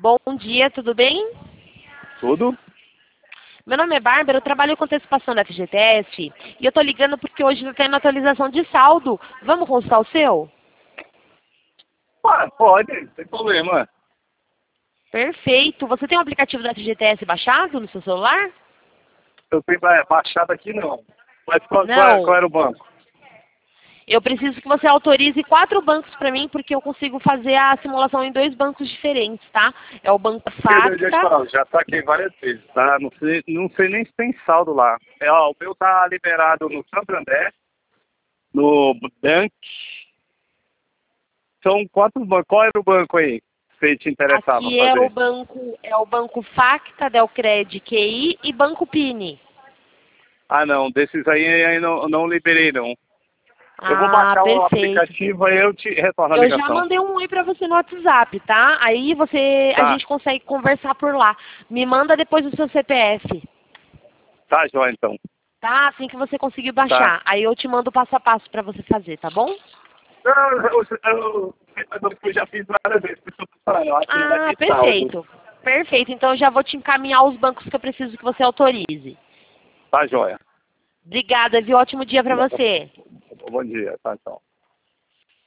Bom dia, tudo bem? Tudo? Meu nome é Bárbara, eu trabalho com antecipação da FGTS e eu tô ligando porque hoje está tendo atualização de saldo. Vamos consultar o seu? Ah, pode, sem problema. Perfeito. Você tem o aplicativo da FGTS baixado no seu celular? Eu tenho baixado aqui não. Mas Não. qual era o banco? Eu preciso que você autorize 4 bancos para mim, porque eu consigo fazer a simulação em 2 bancos diferentes, tá? É o Banco Deixa eu te Facta. falar, já saquei várias vezes, tá? Não sei nem se tem saldo lá. Ó, o meu tá liberado no Santander, no Bank. São 4 bancos. Qual era o banco aí? Se te interessava Aqui fazer? é o Banco Facta, Delcred, QI e Banco Pini. Ah, não. Desses aí não liberei, não. Eu vou Ah, baixar o perfeito. aplicativo e eu te retorno a Eu já ligação. mandei um oi pra você no WhatsApp, tá? Aí a Tá. gente consegue conversar por lá. Me manda depois o seu CPF, Tá, joia, então. tá? Assim que você conseguir Tá. baixar. Aí eu te mando o passo a passo pra você fazer, tá bom? Eu já fiz várias vezes, por isso eu tô falando, eu acho que não vai Ah, ter saldo. perfeito. Perfeito. Então eu já vou te encaminhar os bancos que eu preciso que você autorize. Tá, joia. Obrigada, viu? Ótimo dia pra você. Bom dia, tá, tchau.